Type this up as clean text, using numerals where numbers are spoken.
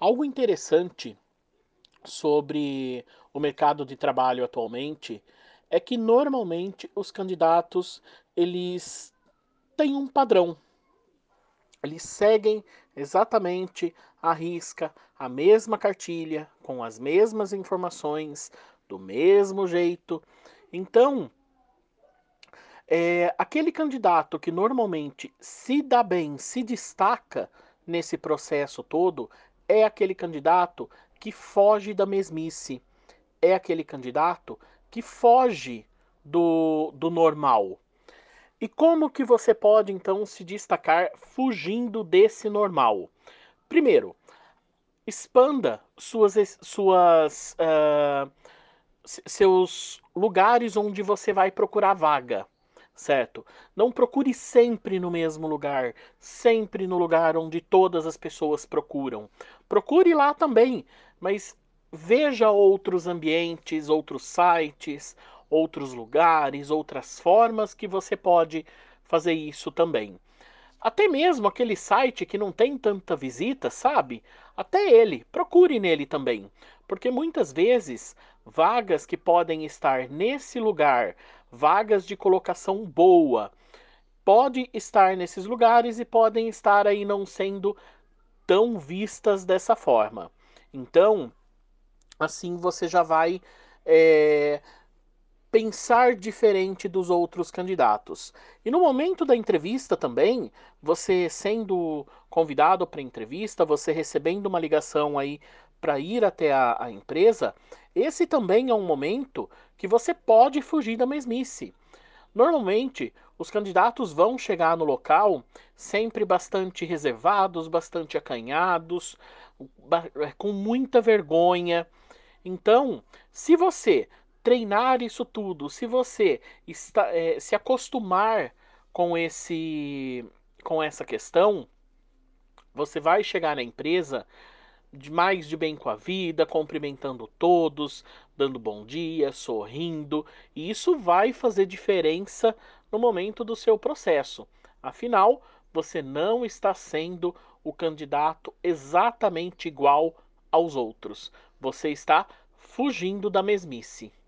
Algo interessante sobre o mercado de trabalho atualmente é que normalmente os candidatos eles têm um padrão, eles seguem exatamente à risca a mesma cartilha, com as mesmas informações, do mesmo jeito. Então, aquele candidato que normalmente se dá bem, se destaca nesse processo todo, é aquele candidato que foge da mesmice, é aquele candidato que foge do normal. E como que você pode então se destacar fugindo desse normal? Primeiro, expanda seus lugares onde você vai procurar vaga, certo? Não procure sempre no mesmo lugar, sempre no lugar onde todas as pessoas procuram. Procure lá também, mas veja outros ambientes, outros sites, outros lugares, outras formas que você pode fazer isso também. Até mesmo aquele site que não tem tanta visita, sabe? Até ele, procure nele também. Porque muitas vezes, vagas que podem estar nesse lugar, vagas de colocação boa, pode estar nesses lugares e podem estar aí não sendo tão vistas dessa forma. Então, assim você já vai é, pensar diferente dos outros candidatos. E no momento da entrevista também, você sendo convidado para a entrevista, você recebendo uma ligação aí para ir até a empresa, esse também é um momento que você pode fugir da mesmice. Normalmente, os candidatos vão chegar no local sempre bastante reservados, bastante acanhados, com muita vergonha. Então, se você treinar isso tudo, se você se acostumar com com essa questão, você vai chegar na empresa mais de bem com a vida, cumprimentando todos, dando bom dia, sorrindo, e isso vai fazer diferença no momento do seu processo. Afinal, você não está sendo o candidato exatamente igual aos outros. Você está fugindo da mesmice.